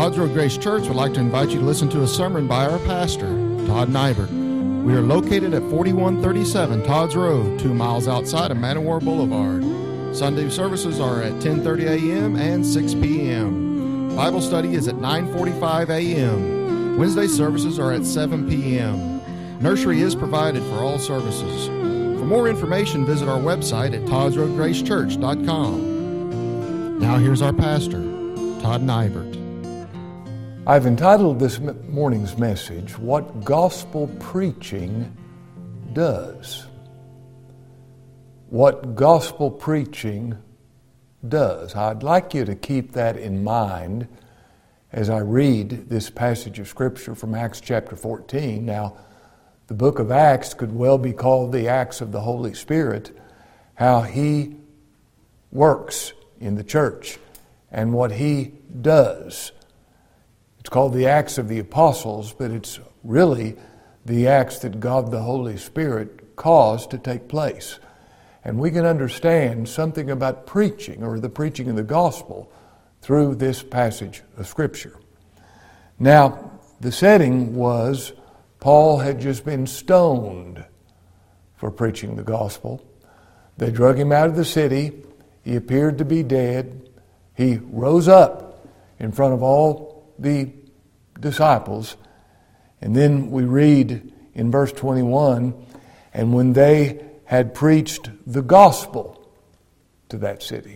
Todd's Road Grace Church would like to invite you to listen to a sermon by our pastor, Todd Nybert. We are located at 4137 Todd's Road, 2 miles outside of Man O' War Boulevard. Sunday services are at 10:30 a.m. and 6 p.m. Bible study is at 9:45 a.m. Wednesday services are at 7 p.m. Nursery is provided for all services. For more information, visit our website at toddsroadgracechurch.com. Now here's our pastor, Todd Nybert. I've entitled this morning's message, What Gospel Preaching Does. What gospel preaching does. I'd like you to keep that in mind as I read this passage of Scripture from Acts chapter 14. Now, the book of Acts could well be called the Acts of the Holy Spirit, how He works in the church and what He does. It's called the Acts of the Apostles, but it's really the acts that God the Holy Spirit caused to take place. And we can understand something about preaching or the preaching of the gospel through this passage of Scripture. Now, the setting was Paul had just been stoned for preaching the gospel. They drug him out of the city. He appeared to be dead. He rose up in front of all the disciples. And then we read in verse 21, and when they had preached the gospel to that city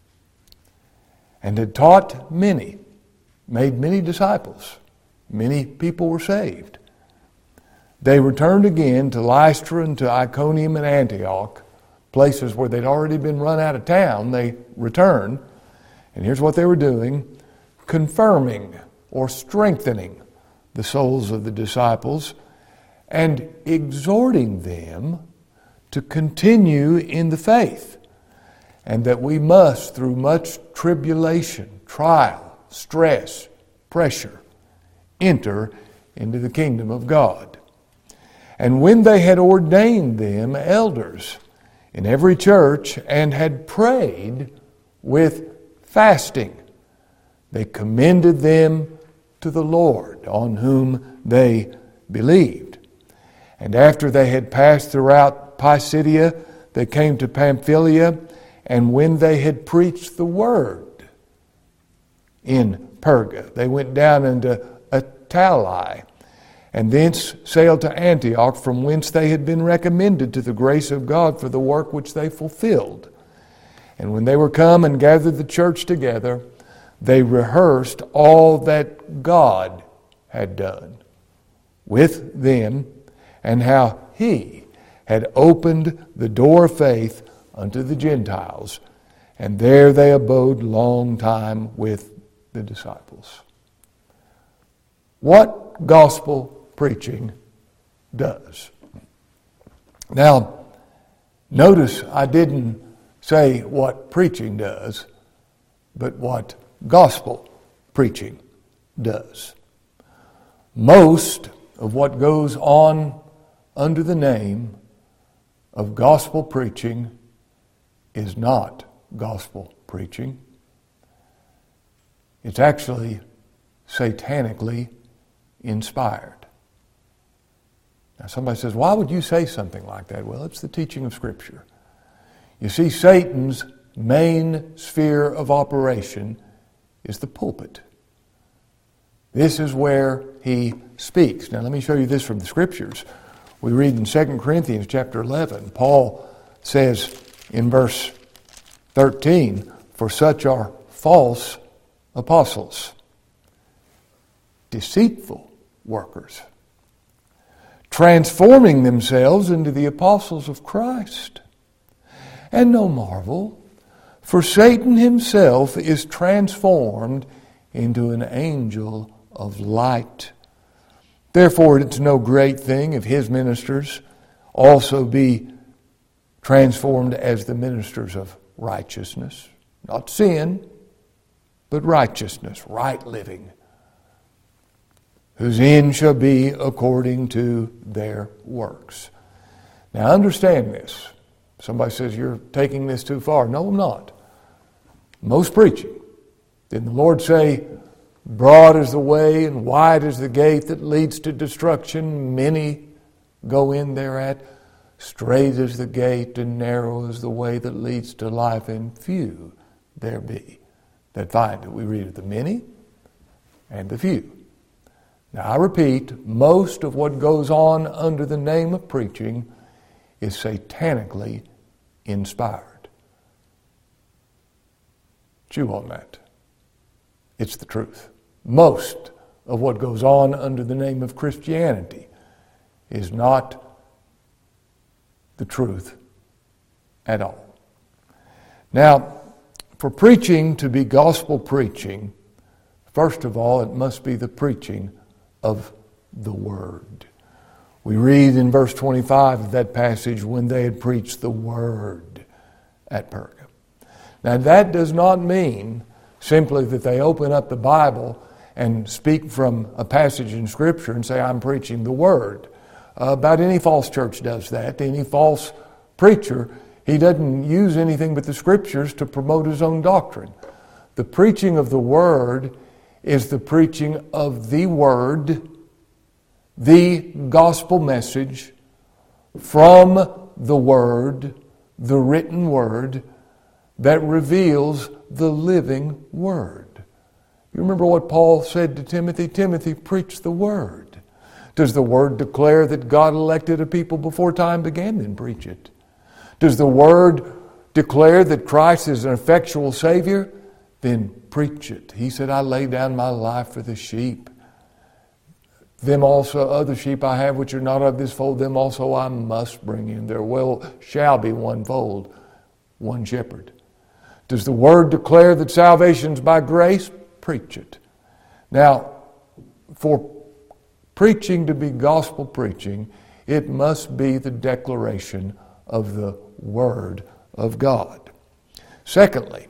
and had taught many, made many disciples, many people were saved, they returned again to Lystra and to Iconium and Antioch, places where they'd already been run out of town. They returned, and here's what they were doing: confirming or strengthening the souls of the disciples and exhorting them to continue in the faith, and that we must, through much tribulation, trial, stress, pressure, enter into the kingdom of God. And when they had ordained them elders in every church and had prayed with fasting, they commended them to the Lord, on whom they believed. And after they had passed throughout Pisidia, they came to Pamphylia, and when they had preached the word in Perga, they went down into Attalia, and thence sailed to Antioch, from whence they had been recommended to the grace of God for the work which they fulfilled. And when they were come and gathered the church together, they rehearsed all that God had done with them, and how He had opened the door of faith unto the Gentiles. And there they abode long time with the disciples. What gospel preaching does. Now, notice I didn't say what preaching does, but what gospel preaching does. Most of what goes on under the name of gospel preaching is not gospel preaching. It's actually satanically inspired. Now somebody says, why would you say something like that? Well, it's the teaching of Scripture. You see, Satan's main sphere of operation is the pulpit. This is where he speaks. Now let me show you this from the Scriptures. We read in 2 Corinthians chapter 11, Paul says in verse 13, for such are false apostles, deceitful workers, transforming themselves into the apostles of Christ. And no marvel, for Satan himself is transformed into an angel of light. Therefore, it's no great thing if his ministers also be transformed as the ministers of righteousness. Not sin, but righteousness, right living, whose end shall be according to their works. Now understand this. Somebody says, you're taking this too far. No, I'm not. Most preaching. Didn't the Lord say, Broad is the way and wide is the gate that leads to destruction. Many go in thereat. Straight is the gate and narrow is the way that leads to life, and few there be that find it. We read of the many and the few. Now I repeat, most of what goes on under the name of preaching is satanically inspired. Chew on that. It's the truth. Most of what goes on under the name of Christianity is not the truth at all. Now, for preaching to be gospel preaching, first of all, it must be the preaching of the Word. We read in verse 25 of that passage, when they had preached the Word at Perga. Now, that does not mean simply that they open up the Bible and speak from a passage in Scripture and say, I'm preaching the Word. About any false church does that. Any false preacher, he doesn't use anything but the Scriptures to promote his own doctrine. The preaching of the Word is the preaching of the Word, the gospel message from the Word, the written Word, that reveals the living Word. You remember what Paul said to Timothy? Timothy, preach the Word. Does the Word declare that God elected a people before time began? Then preach it. Does the Word declare that Christ is an effectual Savior? Then preach it. He said, I lay down my life for the sheep. Them also other sheep I have which are not of this fold, them also I must bring in. There shall be one fold, one shepherd. Does the Word declare that salvation's by grace? Preach it. Now, for preaching to be gospel preaching, it must be the declaration of the Word of God. Secondly,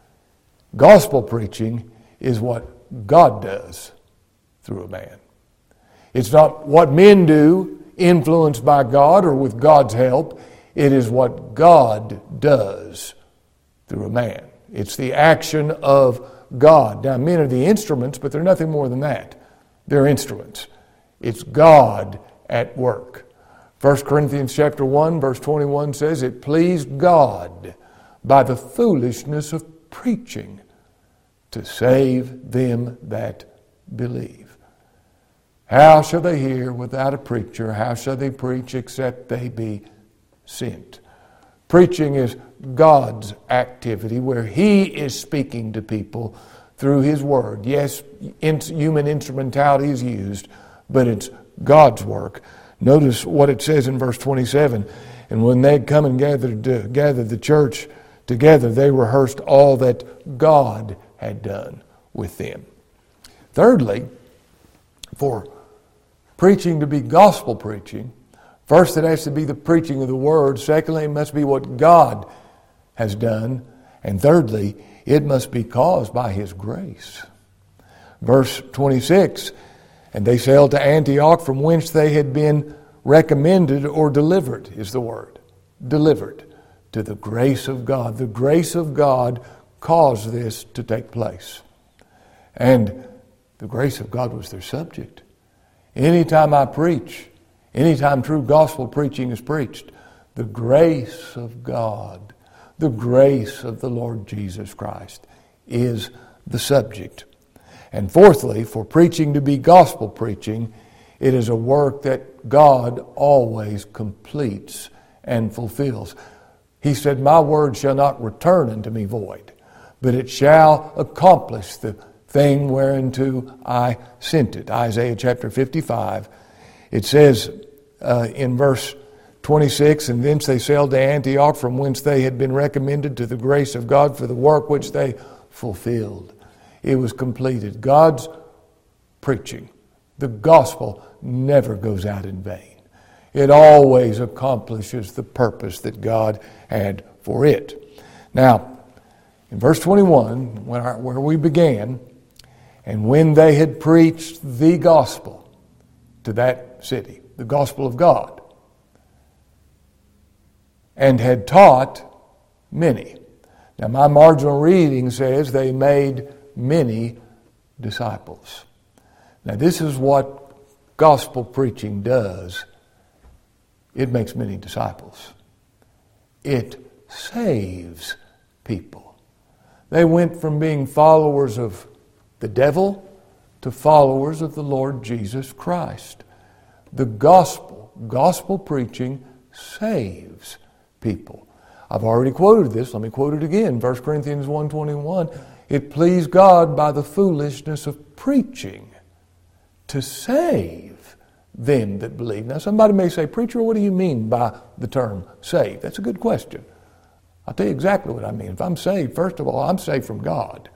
gospel preaching is what God does through a man. It's not what men do, influenced by God or with God's help. It is what God does through a man. It's the action of God. Now, men are the instruments, but they're nothing more than that. They're instruments. It's God at work. 1 Corinthians chapter 1, verse 21 says, it pleased God by the foolishness of preaching to save them that believe. How shall they hear without a preacher? How shall they preach except they be sent? Preaching is God's activity where He is speaking to people through His Word. Yes, human instrumentality is used, but it's God's work. Notice what it says in verse 27. And when they had come and gathered the church together, they rehearsed all that God had done with them. Thirdly, for preaching to be gospel preaching, first it has to be the preaching of the Word. Secondly, it must be what God has done. And thirdly, it must be caused by His grace. Verse 26, and they sailed to Antioch, from whence they had been recommended or delivered, is the word. Delivered to the grace of God. The grace of God caused this to take place. And the grace of God was their subject. Anytime I preach, anytime true gospel preaching is preached, the grace of God, the grace of the Lord Jesus Christ is the subject. And fourthly, for preaching to be gospel preaching, it is a work that God always completes and fulfills. He said, my word shall not return unto me void, but it shall accomplish the thing whereunto I sent it. Isaiah chapter 55. It says in verse 26, and thence they sailed to Antioch, from whence they had been recommended to the grace of God for the work which they fulfilled. It was completed. God's preaching, the gospel, never goes out in vain. It always accomplishes the purpose that God had for it. Now, in verse 21, where we began, and when they had preached the gospel to that city, the gospel of God, and had taught many. Now, my marginal reading says they made many disciples. Now this is what gospel preaching does. It makes many disciples. It saves people. They went from being followers of the devil to followers of the Lord Jesus Christ. The gospel preaching saves people. I've already quoted this. Let me quote it again. 1 Corinthians 1:21. It pleased God by the foolishness of preaching to save them that believe. Now somebody may say, preacher, what do you mean by the term save? That's a good question. I'll tell you exactly what I mean. If I'm saved, first of all, I'm saved from God.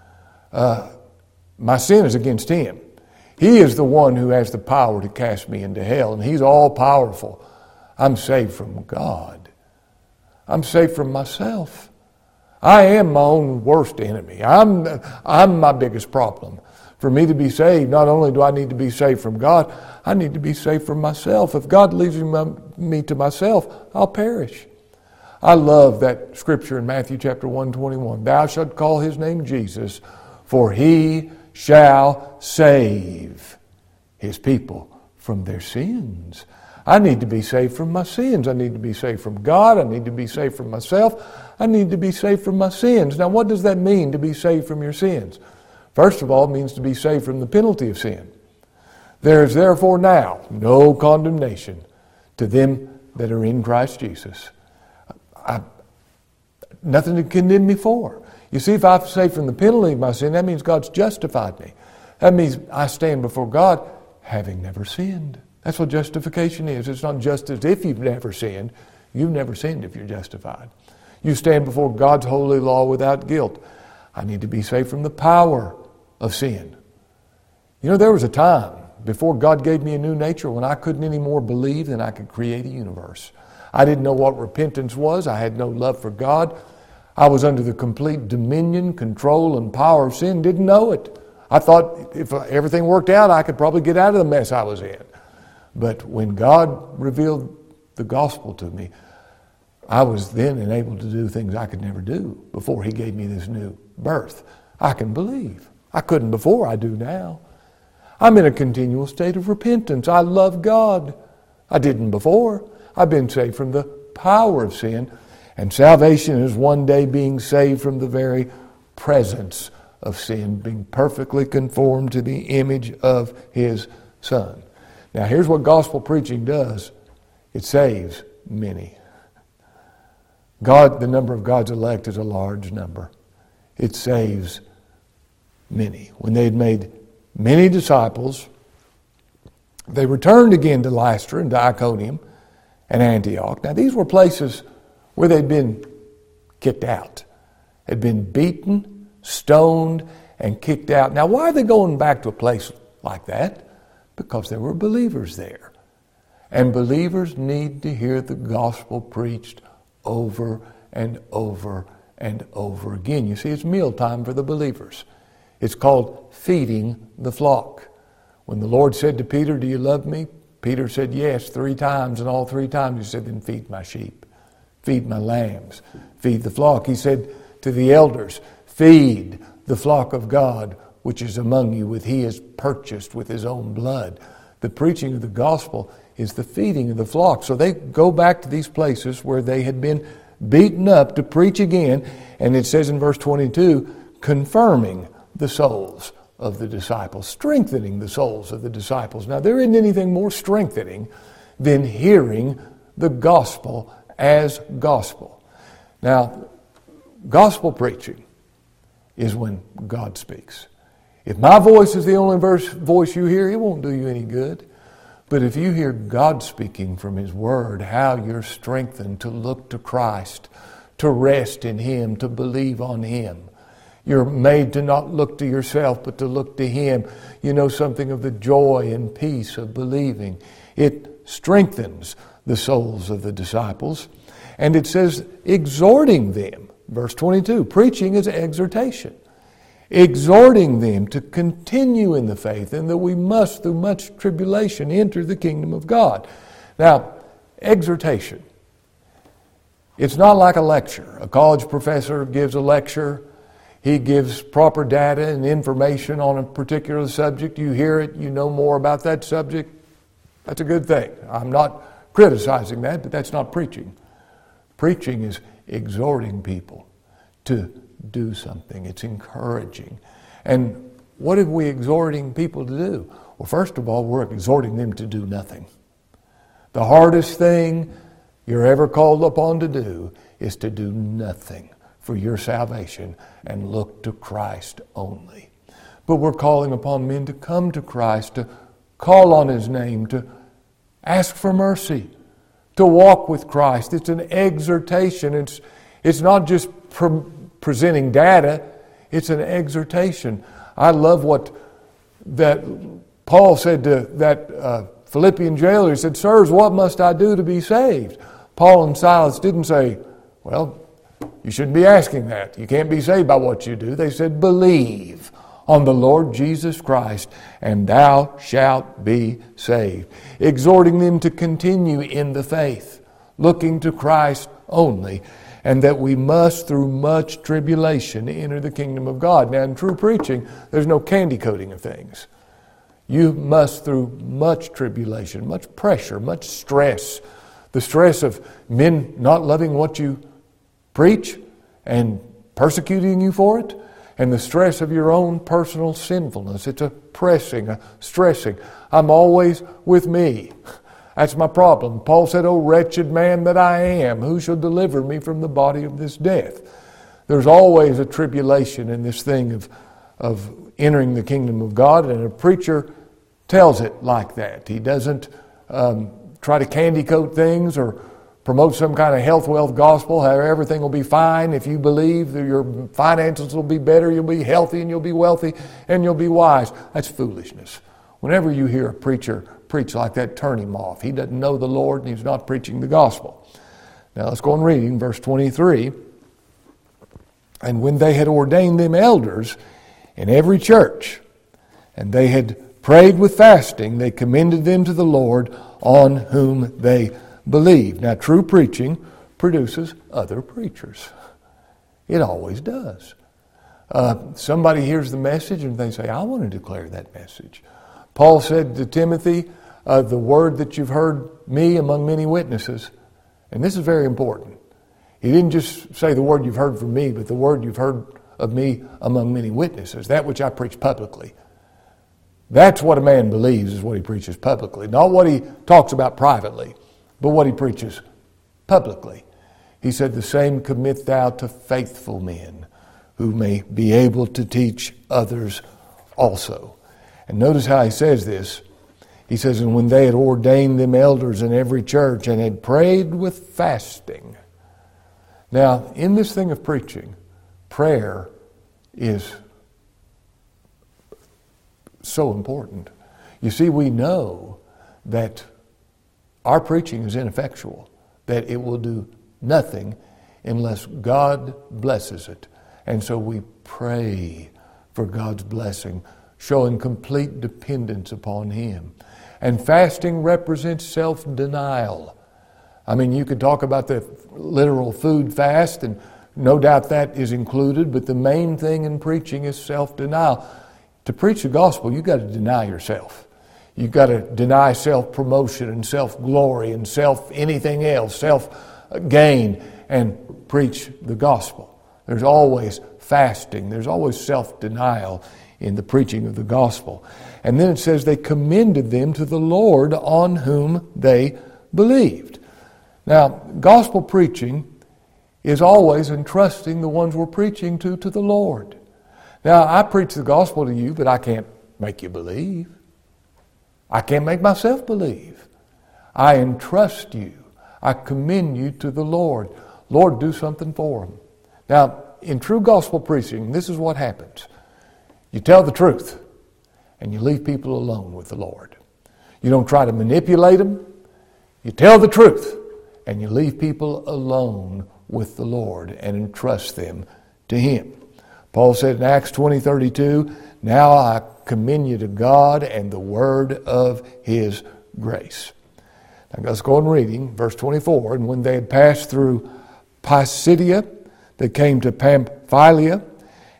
My sin is against Him. He is the one who has the power to cast me into hell, and He's all powerful. I'm saved from God. I'm saved from myself. I am my own worst enemy. I'm my biggest problem. For me to be saved, not only do I need to be saved from God, I need to be saved from myself. If God leaves me to myself, I'll perish. I love that scripture in Matthew chapter 1:21. Thou shalt call His name Jesus, for He shall save His people from their sins. I need to be saved from my sins. I need to be saved from God. I need to be saved from myself. I need to be saved from my sins. Now, what does that mean, to be saved from your sins? First of all, it means to be saved from the penalty of sin. There is therefore now no condemnation to them that are in Christ Jesus. Nothing to condemn me for. You see, if I'm saved from the penalty of my sin, that means God's justified me. That means I stand before God having never sinned. That's what justification is. It's not just as if you've never sinned. You've never sinned if you're justified. You stand before God's holy law without guilt. I need to be saved from the power of sin. You know, there was a time before God gave me a new nature when I couldn't anymore believe that I could create a universe. I didn't know what repentance was. I had no love for God. I was under the complete dominion, control, and power of sin. Didn't know it. I thought if everything worked out, I could probably get out of the mess I was in. But when God revealed the gospel to me, I was then enabled to do things I could never do before He gave me this new birth. I can believe. I couldn't before, I do now. I'm in a continual state of repentance. I love God. I didn't before. I've been saved from the power of sin. And salvation is one day being saved from the very presence of sin, being perfectly conformed to the image of His Son. Now here's what gospel preaching does. It saves many. God, the number of God's elect is a large number. It saves many. When they had made many disciples, they returned again to Lystra and to Iconium and Antioch. Now these were places where they'd been kicked out, had been beaten, stoned, and kicked out. Now why are they going back to a place like that? Because there were believers there. And believers need to hear the gospel preached over and over and over again. You see, it's mealtime for the believers. It's called feeding the flock. When the Lord said to Peter, "Do you love me?" Peter said yes 3 times, and all 3 times He said, "Then feed my sheep, feed my lambs, feed the flock." He said to the elders, "Feed the flock of God, which is among you, with He is purchased with His own blood." The preaching of the gospel is the feeding of the flock. So they go back to these places where they had been beaten up to preach again. And it says in verse 22, confirming the souls of the disciples, strengthening the souls of the disciples. Now there isn't anything more strengthening than hearing the gospel as gospel. Now, gospel preaching is when God speaks. If my voice is the only voice you hear, it won't do you any good. But if you hear God speaking from His Word, how you're strengthened to look to Christ, to rest in Him, to believe on Him. You're made to not look to yourself, but to look to Him. You know something of the joy and peace of believing. It strengthens the souls of the disciples. And it says, exhorting them. Verse 22, preaching is exhortation. Exhorting them to continue in the faith, and that we must, through much tribulation, enter the kingdom of God. Now, exhortation. It's not like a lecture. A college professor gives a lecture. He gives proper data and information on a particular subject. You hear it, you know more about that subject. That's a good thing. I'm not criticizing that, but that's not preaching. Preaching is exhorting people to do something. It's encouraging. And what are we exhorting people to do? Well, first of all, we're exhorting them to do nothing. The hardest thing you're ever called upon to do is to do nothing for your salvation and look to Christ only. But we're calling upon men to come to Christ, to call on His name, to ask for mercy, to walk with Christ. It's an exhortation. It's not just presenting data. It's an exhortation. I love what that Paul said to that Philippian jailer. He said, "Sirs, what must I do to be saved?" Paul and Silas didn't say, "Well, you shouldn't be asking that. You can't be saved by what you do." They said, "Believe on the Lord Jesus Christ, and thou shalt be saved." Exhorting them to continue in the faith, looking to Christ only, and that we must, through much tribulation, enter the kingdom of God. Now, in true preaching, there's no candy coating of things. You must, through much tribulation, much pressure, much stress, the stress of men not loving what you preach and persecuting you for it, and the stress of your own personal sinfulness. It's a pressing, a stressing. I'm always with me. That's my problem. Paul said, "O wretched man that I am, who shall deliver me from the body of this death?" There's always a tribulation in this thing of entering the kingdom of God, and a preacher tells it like that. He doesn't try to candy coat things or promote some kind of health, wealth gospel, how everything will be fine if you believe, that your finances will be better, you'll be healthy and you'll be wealthy and you'll be wise. That's foolishness. Whenever you hear a preacher preach like that, turn him off. He doesn't know the Lord and he's not preaching the gospel. Now let's go on reading verse 23. "And when they had ordained them elders in every church, and they had prayed with fasting, they commended them to the Lord on whom they believed." Now, true preaching produces other preachers. It always does. Somebody hears the message and they say, "I want to declare that message." Paul said to Timothy, "The word that you've heard me among many witnesses," and this is very important. He didn't just say the word you've heard from me, but the word you've heard of me among many witnesses, that which I preach publicly. That's what a man believes is what he preaches publicly, not what he talks about privately, but what he preaches publicly. He said, "The same commit thou to faithful men, who may be able to teach others also." And notice how he says this. He says, "And when they had ordained them elders in every church, and had prayed with fasting." Now, in this thing of preaching, prayer is so important. You see, we know that our preaching is ineffectual, that it will do nothing unless God blesses it. And so we pray for God's blessing, showing complete dependence upon Him. And fasting represents self-denial. I mean, you could talk about the literal food fast, and no doubt that is included, but the main thing in preaching is self-denial. To preach the gospel, you've got to deny yourself. You've got to deny self-promotion and self-glory and anything else, self-gain, and preach the gospel. There's always fasting. There's always self-denial in the preaching of the gospel. And then it says they commended them to the Lord on whom they believed. Now, gospel preaching is always entrusting the ones we're preaching to the Lord. Now, I preach the gospel to you, but I can't make you believe. I can't make myself believe. I entrust you. I commend you to the Lord. Lord, do something for them. Now, in true gospel preaching, this is what happens. You tell the truth, and you leave people alone with the Lord. You don't try to manipulate them. You tell the truth, and you leave people alone with the Lord and entrust them to Him. Paul said in Acts 20:32, "Now I commend you to God and the word of His grace." Now let's go on reading verse 24. "And when they had passed through Pisidia, they came to Pamphylia,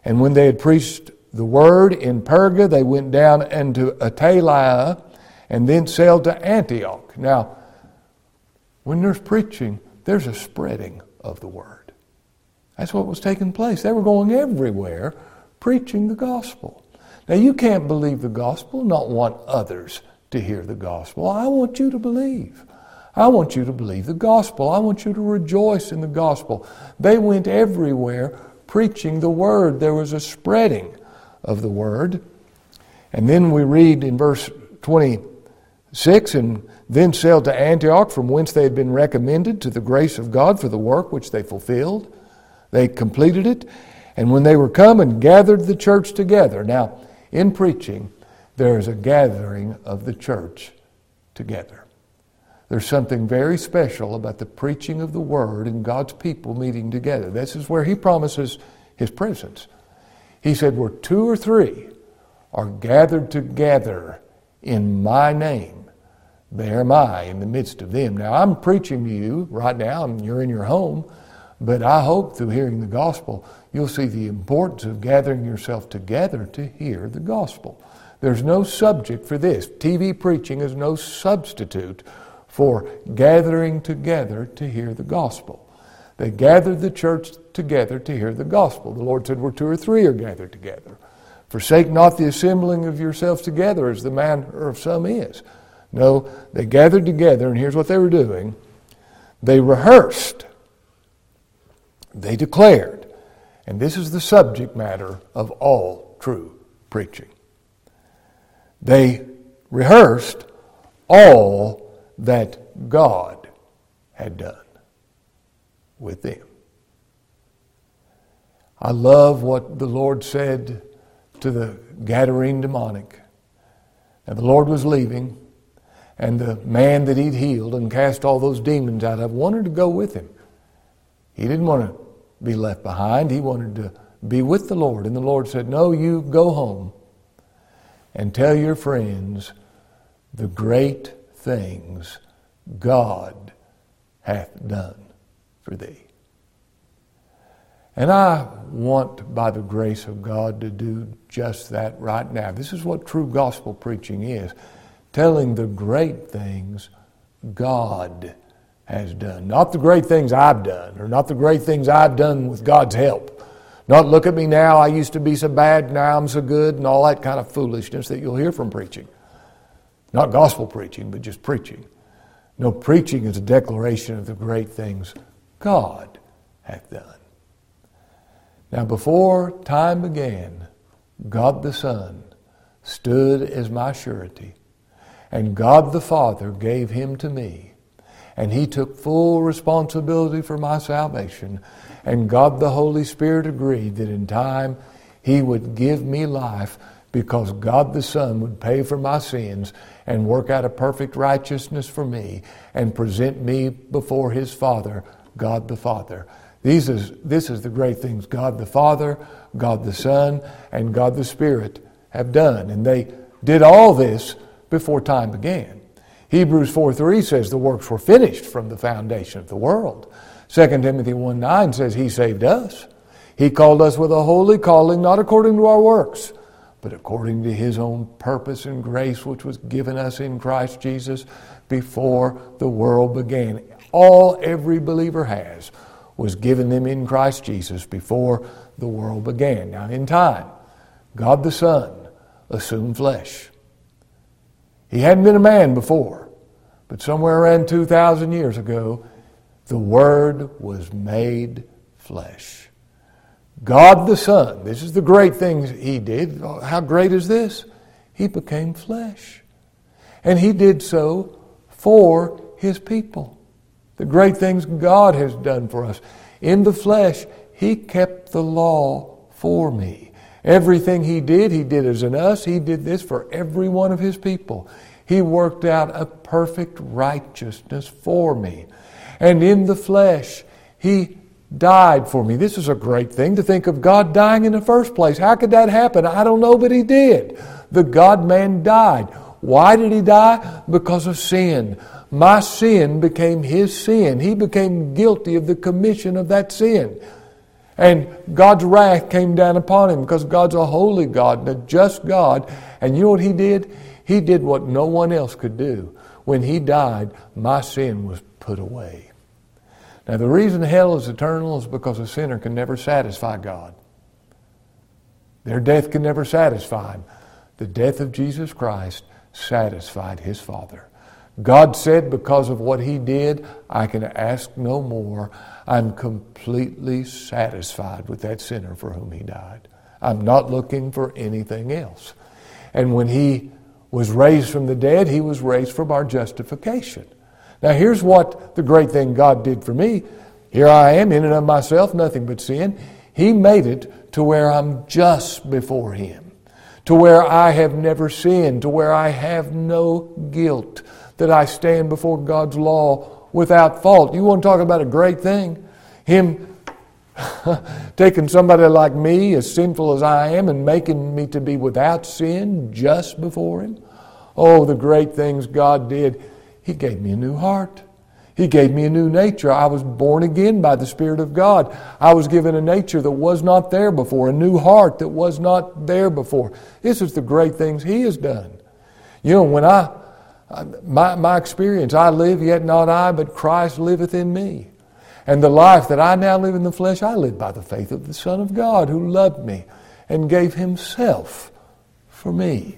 And when they had preached the word in Perga, they went down into Attalia and then sailed to Antioch. Now, when there's preaching, there's a spreading of the word. That's what was taking place. They were going everywhere preaching the gospel. Now, you can't believe the gospel, not want others to hear the gospel. I want you to believe. I want you to believe the gospel. I want you to rejoice in the gospel. They went everywhere preaching the word. There was a spreading of the word. And then we read in verse 26, and then sailed to Antioch, from whence they had been recommended to the grace of God for the work which they fulfilled. They completed it. And when they were come and gathered the church together. Now, in preaching, there is a gathering of the church together. There's something very special about the preaching of the word and God's people meeting together. This is where He promises His presence. He said, where 2 or 3 are gathered together in my name, there am I in the midst of them. Now, I'm preaching to you right now, and you're in your home, but I hope through hearing the gospel, you'll see the importance of gathering yourself together to hear the gospel. There's no subject for this. TV preaching is no substitute for gathering together to hear the gospel. They gathered the church together to hear the gospel. The Lord said, where 2 or 3 are gathered together. Forsake not the assembling of yourselves together, as the manner of some is. No, they gathered together, and here's what they were doing. They rehearsed. They declared. And this is the subject matter of all true preaching. They rehearsed all that God had done with them. I love what the Lord said to the Gadarene demonic. And the Lord was leaving, and the man that He'd healed and cast all those demons out of wanted to go with Him. He didn't want to be left behind. He wanted to be with the Lord. And the Lord said, no, you go home and tell your friends the great things God hath done for thee. And I want, by the grace of God, to do just that right now. This is what true gospel preaching is. Telling the great things God has done. Not the great things I've done, or not the great things I've done with God's help. Not look at me now, I used to be so bad, now I'm so good, and all that kind of foolishness that you'll hear from preaching. Not gospel preaching, but just preaching. No, preaching is a declaration of the great things God hath done. Now, before time began, God the Son stood as my surety, and God the Father gave Him to me, and He took full responsibility for my salvation, and God the Holy Spirit agreed that in time He would give me life, because God the Son would pay for my sins and work out a perfect righteousness for me and present me before His Father, God the Father. This is the great things God the Father, God the Son, and God the Spirit have done. And they did all this before time began. Hebrews 4:3 says the works were finished from the foundation of the world. 2 Timothy 1:9 says He saved us. He called us with a holy calling, not according to our works, but according to His own purpose and grace, which was given us in Christ Jesus before the world began. All every believer has was given them in Christ Jesus before the world began. Now, in time, God the Son assumed flesh. He hadn't been a man before, but somewhere around 2,000 years ago, the Word was made flesh. God the Son, this is the great things He did. How great is this? He became flesh. And He did so for His people. The great things God has done for us. In the flesh, He kept the law for me. Everything He did as in us. He did this for every one of His people. He worked out a perfect righteousness for me. And in the flesh, He died for me. This is a great thing to think of God dying in the first place. How could that happen? I don't know, but He did. The God-man died. Why did He die? Because of sin. My sin became His sin. He became guilty of the commission of that sin. And God's wrath came down upon him because God's a holy God and a just God. And you know what he did? He did what no one else could do. When he died, my sin was put away. Now the reason hell is eternal is because a sinner can never satisfy God. Their death can never satisfy him. The death of Jesus Christ satisfied his Father. God said, because of what he did, I can ask no more. I'm completely satisfied with that sinner for whom he died. I'm not looking for anything else. And when he was raised from the dead, he was raised from our justification. Now here's what the great thing God did for me. Here I am, in and of myself, nothing but sin. He made it to where I'm just before him, to where I have never sinned, to where I have no guilt, that I stand before God's law without fault. You want to talk about a great thing? Him taking somebody like me, as sinful as I am, and making me to be without sin just before him. Oh, the great things God did. He gave me a new heart. He gave me a new nature. I was born again by the Spirit of God. I was given a nature that was not there before, a new heart that was not there before. This is the great things he has done. You know, when my experience, I live, yet not I, but Christ liveth in me. And the life that I now live in the flesh, I live by the faith of the Son of God who loved me and gave himself for me.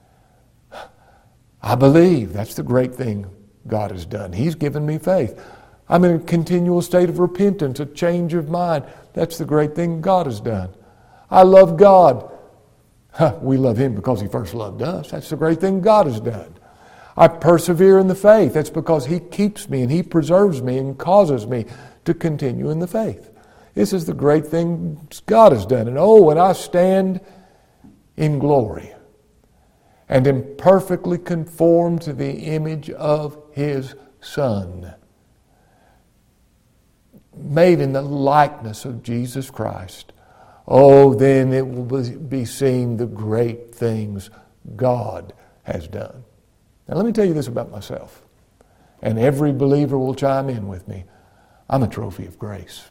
I believe that's the great thing God has done. He's given me faith. I'm in a continual state of repentance, a change of mind. That's the great thing God has done. I love God. We love him because he first loved us. That's the great thing God has done. I persevere in the faith. That's because he keeps me and he preserves me and causes me to continue in the faith. This is the great thing God has done. And oh, when I stand in glory and am perfectly conformed to the image of his Son, made in the likeness of Jesus Christ, oh, then it will be seen the great things God has done. Now let me tell you this about myself, and every believer will chime in with me. I'm a trophy of grace.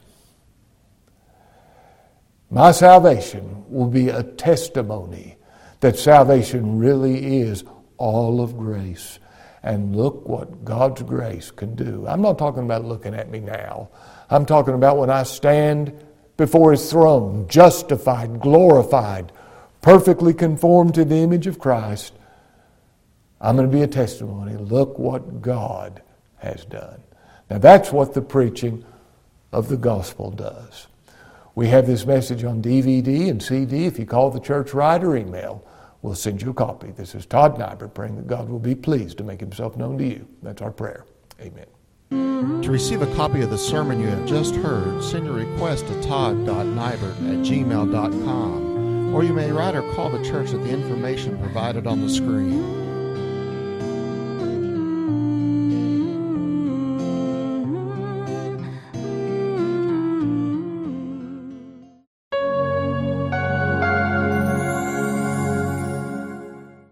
My salvation will be a testimony that salvation really is all of grace. And look what God's grace can do. I'm not talking about looking at me now. I'm talking about when I stand before his throne, justified, glorified, perfectly conformed to the image of Christ. I'm going to be a testimony. Look what God has done. Now that's what the preaching of the gospel does. We have this message on DVD and CD. If you call the church right or email, we'll send you a copy. This is Todd Nyberg praying that God will be pleased to make himself known to you. That's our prayer. Amen. To receive a copy of the sermon you have just heard, send your request to todd.nyberg@gmail.com, or you may write or call the church at the information provided on the screen.